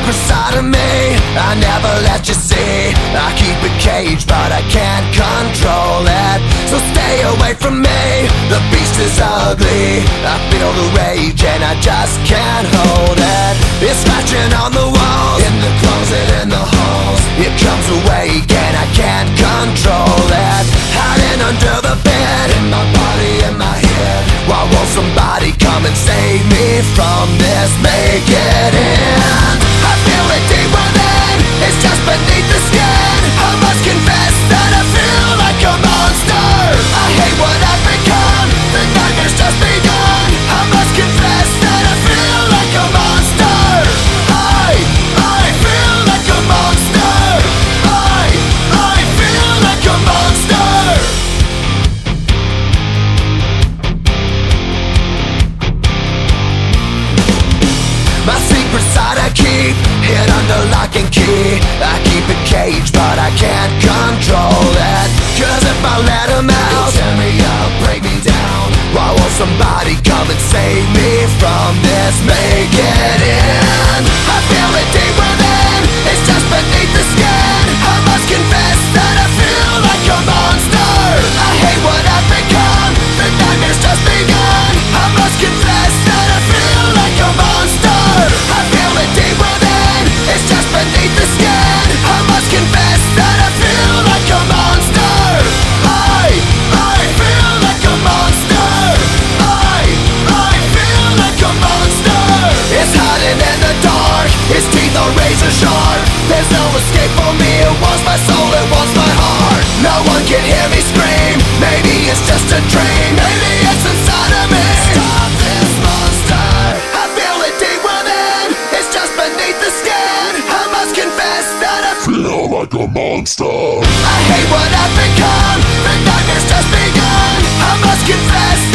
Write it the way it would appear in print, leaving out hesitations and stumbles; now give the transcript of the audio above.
secret side of me I never let you see. I keep it caged but I can't control it. So stay away from me, the beast is ugly. I feel the rage and I just can't hold it. It's scratching on the walls, in the closet, in the halls. It comes awake and I can't control it. Hiding under the bed, in my body, in my head. Why won't somebody come and save me from this? Make it end. I feel it deep within, it's just beneath the skin. I must confess that I feel like a monster. I hate what I've become, the nightmare's just begun. I must confess that I feel like a monster. I feel like a monster. I feel like a monster. My secret side I keep hid under lock and key. I keep it caged but I can't control it. Cause if I let him out, he'll tear me up, break me down. Why won't somebody come and save me from this? Make it end. I feel it deep within, it's just beneath the skin. I must confess that I feel like a monster. I hate what I've become, the nightmare's just begun. I must confess that I feel like a monster. I feel it deep within, it's just beneath the skin. I must confess that I feel like a monster. I feel like a monster. I feel like a monster. It's hiding in the dark, its teeth are razor sharp. There's no escape for me, it wants my soul, it wants my heart. No one can hear me scream, maybe it's just a dream. Maybe it's inside of me. Stop this monster. I feel it deep within, it's just beneath the skin. I must confess that I feel like a monster. I hate what I've become, the nightmare's just begun. I must confess